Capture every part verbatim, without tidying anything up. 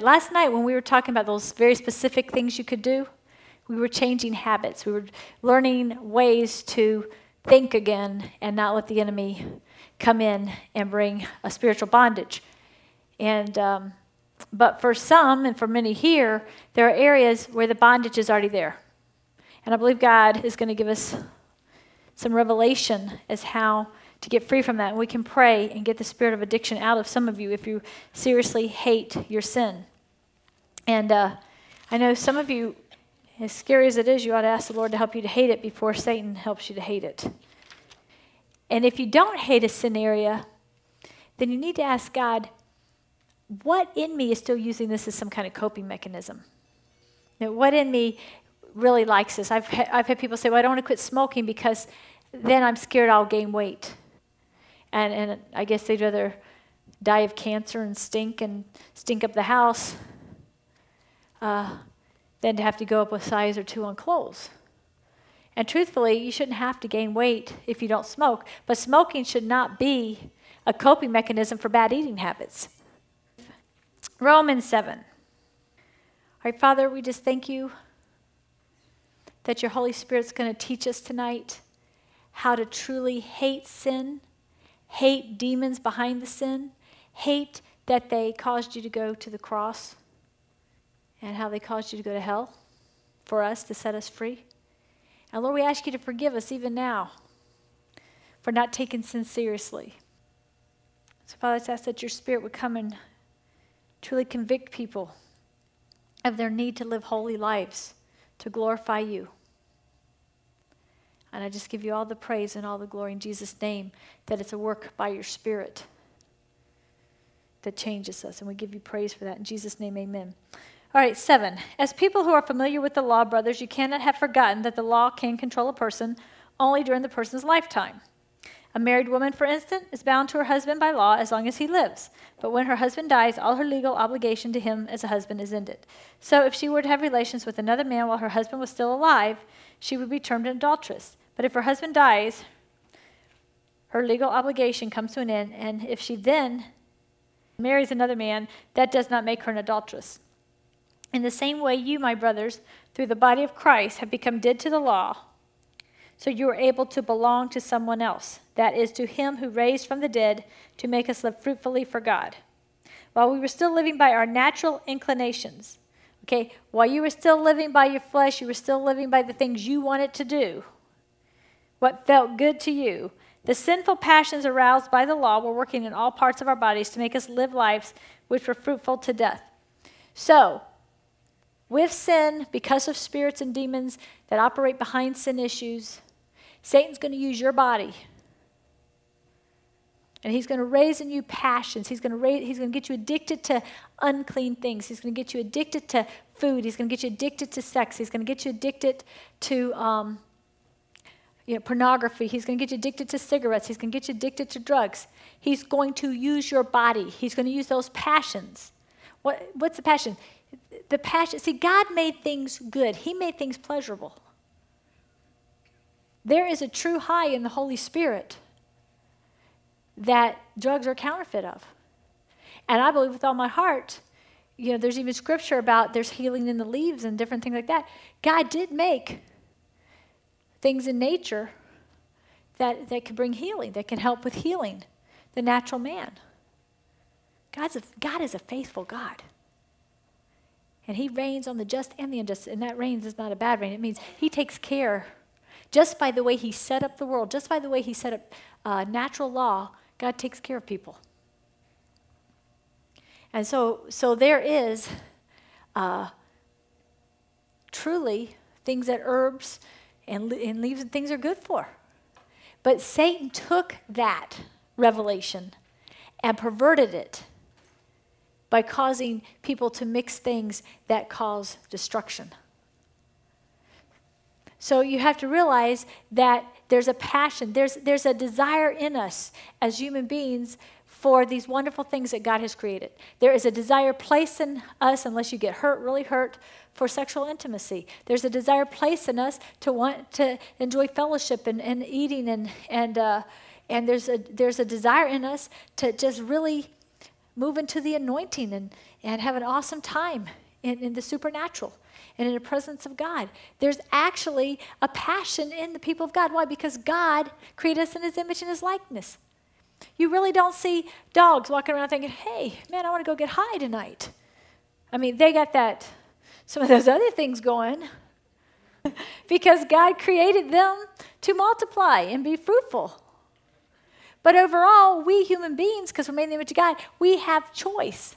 Last night when we were talking about those very specific things you could do, we were changing habits. We were learning ways to think again and not let the enemy come in and bring a spiritual bondage. And um, but for some, and for many here, there are areas where the bondage is already there. And I believe God is going to give us some revelation as how to get free from that. And we can pray and get the spirit of addiction out of some of you if you seriously hate your sin. And uh, I know some of you, as scary as it is, you ought to ask the Lord to help you to hate it before Satan helps you to hate it. And if you don't hate a sin area, then you need to ask God, what in me is still using this as some kind of coping mechanism? You know, what in me really likes this? I've ha- I've had people say, well, I don't want to quit smoking because then I'm scared I'll gain weight. And and I guess they'd rather die of cancer and stink and stink up the house uh, than to have to go up a size or two on clothes. And truthfully, you shouldn't have to gain weight if you don't smoke, but smoking should not be a coping mechanism for bad eating habits. Romans seven. All right, Father, we just thank you that your Holy Spirit's going to teach us tonight how to truly hate sin, hate demons behind the sin, hate that they caused you to go to the cross, and how they caused you to go to hell for us to set us free. And Lord, we ask you to forgive us even now for not taking sin seriously. So Father, I just ask that your Spirit would come and truly convict people of their need to live holy lives, to glorify you. And I just give you all the praise and all the glory in Jesus' name, that it's a work by your Spirit that changes us. And we give you praise for that. In Jesus' name, amen. All right, seven. As people who are familiar with the law, brothers, you cannot have forgotten that the law can control a person only during the person's lifetime. A married woman, for instance, is bound to her husband by law as long as he lives. But when her husband dies, all her legal obligation to him as a husband is ended. So if she were to have relations with another man while her husband was still alive, she would be termed an adulteress. But if her husband dies, her legal obligation comes to an end, and if she then marries another man, that does not make her an adulteress. In the same way, you, my brothers, through the body of Christ, have become dead to the law, so you are able to belong to someone else, that is, to him who raised from the dead to make us live fruitfully for God. While we were still living by our natural inclinations, okay, while you were still living by your flesh, you were still living by the things you wanted to do, what felt good to you, the sinful passions aroused by the law were working in all parts of our bodies to make us live lives which were fruitful to death. So, with sin, because of spirits and demons that operate behind sin issues, Satan's going to use your body. And he's going to raise in you passions. He's going to raise, he's going to get you addicted to unclean things. He's going to get you addicted to food. He's going to get you addicted to sex. He's going to get you addicted to um, you know, pornography. He's going to get you addicted to cigarettes. He's going to get you addicted to drugs. He's going to use your body. He's going to use those passions. What, what's the passion? The passion. See, God made things good. He made things pleasurable. There is a true high in the Holy Spirit that drugs are counterfeit of. And I believe with all my heart, you know, there's even scripture about there's healing in the leaves and different things like that. God did make things in nature that, that can bring healing, that can help with healing the natural man. God's a, God is a faithful God. And he reigns on the just and the unjust. And that reigns is not a bad reign. It means he takes care. Just by the way he set up the world, just by the way he set up uh, natural law, God takes care of people. And so, so there is uh, truly things that herbs and, and leaves and things are good for. But Satan took that revelation and perverted it by causing people to mix things that cause destruction. So you have to realize that there's a passion, there's, there's a desire in us as human beings for these wonderful things that God has created. There is a desire placed in us, unless you get hurt, really hurt, for sexual intimacy. There's a desire placed in us to want to enjoy fellowship and, and eating, and and uh, and there's a there's a desire in us to just really move into the anointing and and have an awesome time in, in the supernatural and in the presence of God. There's actually a passion in the people of God. Why? Because God created us in his image and his likeness. You really don't see dogs walking around thinking, hey, man, I want to go get high tonight. I mean, they got that, some of those other things going because God created them to multiply and be fruitful. But overall, we human beings, because we're made in the image of God, we have choice.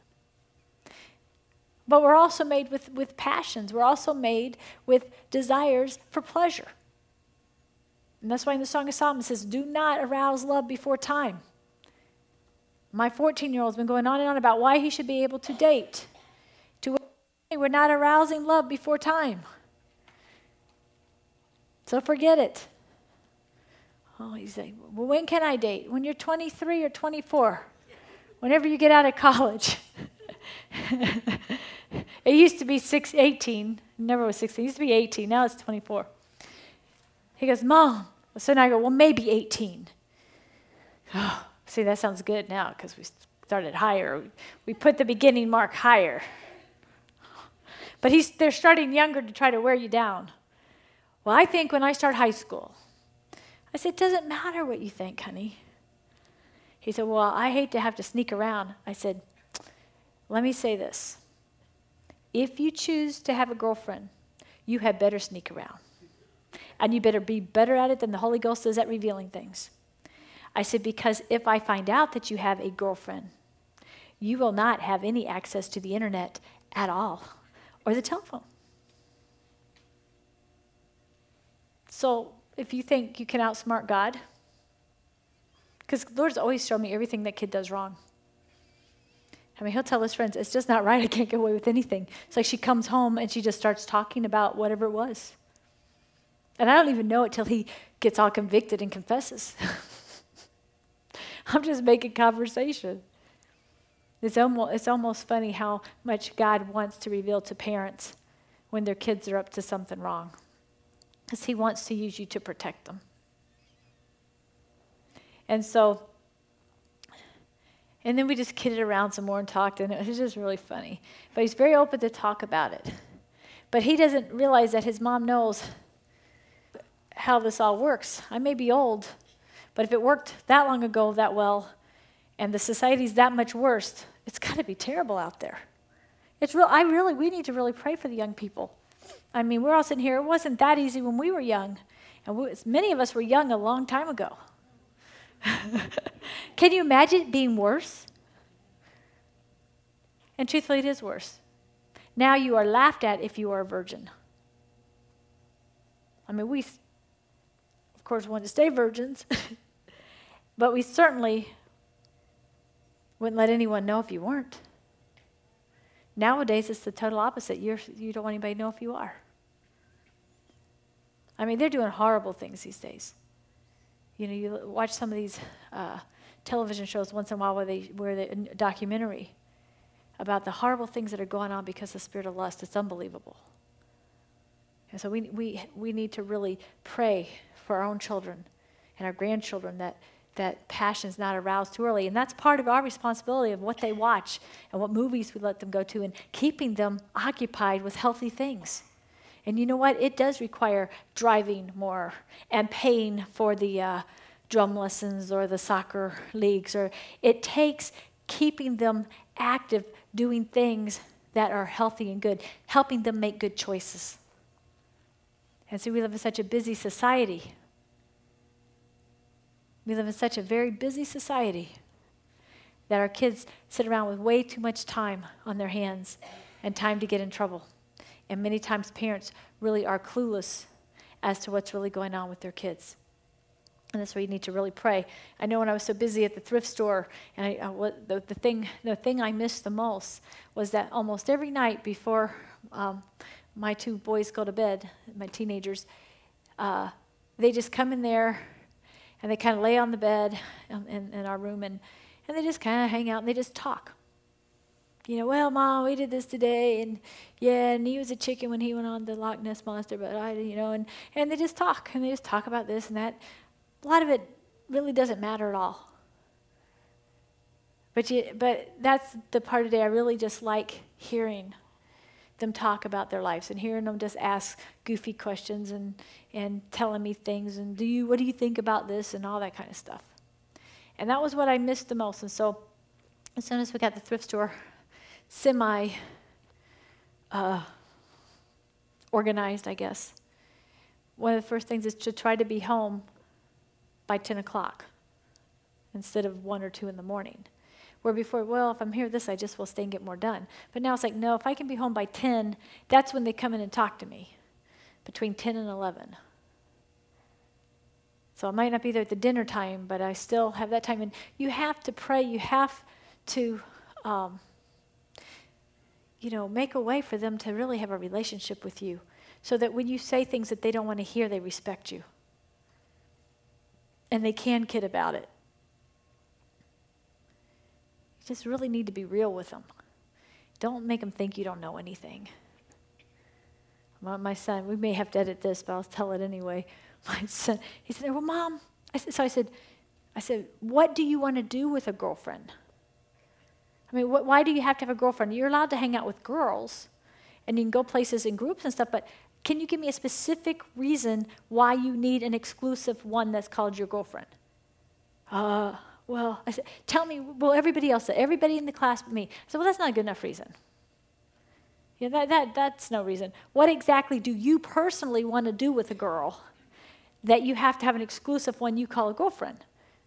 But we're also made with, with passions. We're also made with desires for pleasure. And that's why in the Song of Solomon it says, do not arouse love before time. My fourteen-year-old's been going on and on about why he should be able to date. To we're not arousing love before time. So forget it. Oh, he's like, well, when can I date? When you're twenty-three or twenty-four. Whenever you get out of college. It used to be six, eighteen. Never was sixteen. It used to be eighteen. Now it's twenty-four. He goes, Mom. So now I go, well, maybe eighteen. Oh, see, that sounds good now because we started higher. We put the beginning mark higher. But he's, they're starting younger to try to wear you down. Well, I think when I start high school, I said, it doesn't matter what you think, honey. He said, well, I hate to have to sneak around. I said, let me say this. If you choose to have a girlfriend, you had better sneak around. And you better be better at it than the Holy Ghost is at revealing things. I said, because if I find out that you have a girlfriend, you will not have any access to the internet at all, or the telephone. So if you think you can outsmart God, because the Lord's always shown me everything that kid does wrong. I mean, he'll tell his friends, it's just not right. I can't get away with anything. It's like she comes home and she just starts talking about whatever it was. And I don't even know it till he gets all convicted and confesses. I'm just making conversation. It's almost, it's almost funny how much God wants to reveal to parents when their kids are up to something wrong. Because he wants to use you to protect them. And so, and then we just kidded around some more and talked, and it was just really funny. But he's very open to talk about it. But he doesn't realize that his mom knows how this all works. I may be old, but if it worked that long ago that well, and the society's that much worse, it's got to be terrible out there. It's real. I really, we need to really pray for the young people. I mean, we're all sitting here. It wasn't that easy when we were young, and we, many of us were young a long time ago. Can you imagine it being worse? And truthfully, it is worse. Now you are laughed at if you are a virgin. I mean, we, of course, want to stay virgins, but we certainly wouldn't let anyone know if you weren't. Nowadays, it's the total opposite. You're, you don't want anybody to know if you are. I mean, they're doing horrible things these days. You know, you watch some of these uh, television shows once in a while where they where they a documentary about the horrible things that are going on because of the spirit of lust. It's unbelievable. And so we we we need to really pray for our own children and our grandchildren that that passion's not aroused too early. And that's part of our responsibility of what they watch and what movies we let them go to and keeping them occupied with healthy things. And you know what? It does require driving more and paying for the uh, drum lessons or the soccer leagues. Or it takes keeping them active, doing things that are healthy and good, helping them make good choices. And so we live in such a busy society. We live in such a very busy society that our kids sit around with way too much time on their hands and time to get in trouble. And many times parents really are clueless as to what's really going on with their kids. And that's where you need to really pray. I know when I was so busy at the thrift store, and I, I, what, the, the, thing, the thing I missed the most was that almost every night before um, my two boys go to bed, my teenagers, uh, they just come in there and they kind of lay on the bed in, in, in our room, and, and they just kind of hang out and they just talk. You know, well, Mom, we did this today, and yeah, and he was a chicken when he went on the Loch Ness Monster, but I, you know, and, and they just talk, and they just talk about this and that. A lot of it really doesn't matter at all. But you, but that's the part of the day I really just like hearing them talk about their lives and hearing them just ask goofy questions and, and telling me things and do you what do you think about this and all that kind of stuff. And that was what I missed the most. And so as soon as we got the thrift store semi uh, organized, I guess, one of the first things is to try to be home by ten o'clock instead of one or two in the morning. Where before, well, if I'm here this, I just will stay and get more done. But now it's like, no, if I can be home by ten, that's when they come in and talk to me, between ten and eleven. So I might not be there at the dinner time, but I still have that time. And you have to pray. You have to, um, you know, make a way for them to really have a relationship with you so that when you say things that they don't want to hear, they respect you. And they can kid about it. You just really need to be real with them. Don't make them think you don't know anything. My, my son, we may have to edit this, but I'll tell it anyway. My son, he said, well, Mom, I said, so I said, I said, what do you want to do with a girlfriend? I mean, wh- why do you have to have a girlfriend? You're allowed to hang out with girls, and you can go places in groups and stuff, but can you give me a specific reason why you need an exclusive one that's called your girlfriend? Uh, well, I said, tell me, well, everybody else, everybody in the class but me. I said, well, that's not a good enough reason. Yeah, that, that that's no reason. What exactly do you personally want to do with a girl that you have to have an exclusive one you call a girlfriend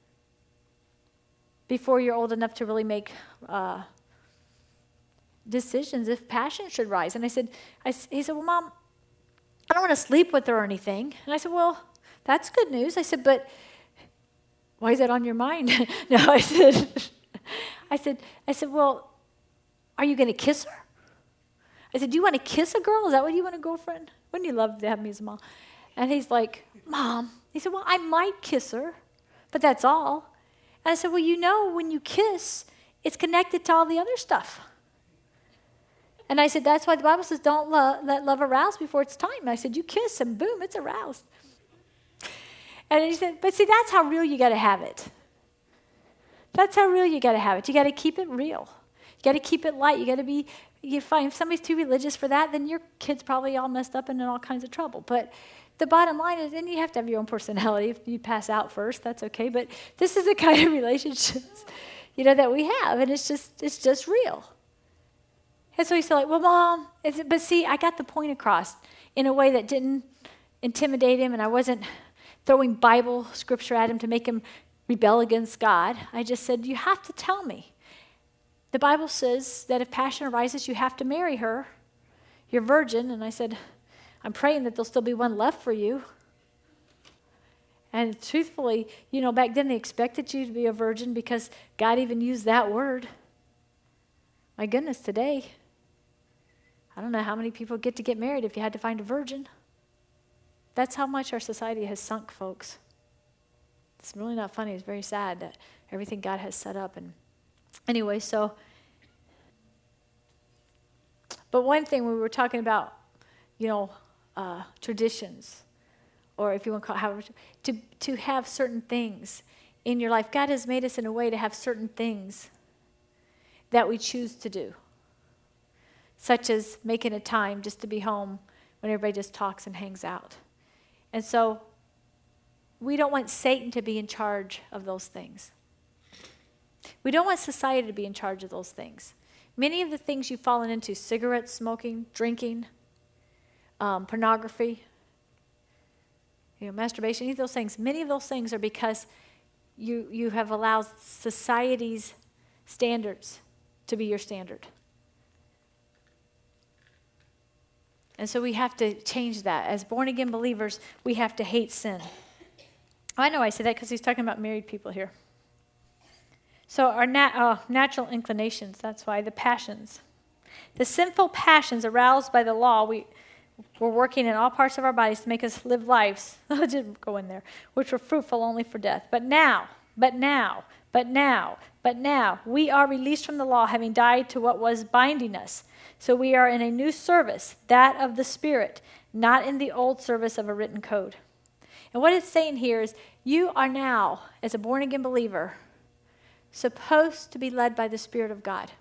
before you're old enough to really make uh, decisions if passion should rise? And I said, I, he said, well, Mom, I don't want to sleep with her or anything. And I said, well, that's good news. I said, but why is that on your mind? No, I said, I said, I said, well, are you going to kiss her? I said, do you want to kiss a girl? Is that what you want a girlfriend? Wouldn't you love to have me as a mom? And he's like, Mom. He said, well, I might kiss her, but that's all. And I said, well, you know, when you kiss, it's connected to all the other stuff. And I said, that's why the Bible says don't lo- let love arouse before it's time. And I said, you kiss and boom, it's aroused. And he said, but see, that's how real you got to have it. That's how real you got to have it. You got to keep it real. You got to keep it light. You got to be, you find if somebody's too religious for that, then your kid's probably all messed up and in all kinds of trouble. But the bottom line is, and you have to have your own personality. If you pass out first, that's okay. But this is the kind of relationships, you know, that we have. And it's just, it's just real. And so he said, like, well, Mom, is it, but see, I got the point across in a way that didn't intimidate him, and I wasn't throwing Bible scripture at him to make him rebel against God. I just said, you have to tell me. The Bible says that if passion arises, you have to marry her. You're virgin. And I said, I'm praying that there'll still be one left for you. And truthfully, you know, back then they expected you to be a virgin because God even used that word. My goodness, today, I don't know how many people get to get married if you had to find a virgin. That's how much our society has sunk, folks. It's really not funny. It's very sad that everything God has set up. And anyway, so, but one thing we were talking about, you know, uh, traditions, or if you want to call it, however, to, to have certain things in your life. God has made us in a way to have certain things that we choose to do, such as making a time just to be home when everybody just talks and hangs out. And so we don't want Satan to be in charge of those things. We don't want society to be in charge of those things. Many of the things you've fallen into, cigarette smoking, drinking, um, pornography, you know, masturbation, any of those things, many of those things are because you, you have allowed society's standards to be your standard. And so we have to change that. As born-again believers, we have to hate sin. I know I say that because he's talking about married people here. So our nat- uh, natural inclinations, that's why, the passions. The sinful passions aroused by the law, we, we're working in all parts of our bodies to make us live lives, I didn't go in there, which were fruitful only for death. But now, but now, but now, but now, we are released from the law, having died to what was binding us. So we are in a new service, that of the Spirit, not in the old service of a written code. And what it's saying here is, you are now, as a born-again believer, supposed to be led by the Spirit of God.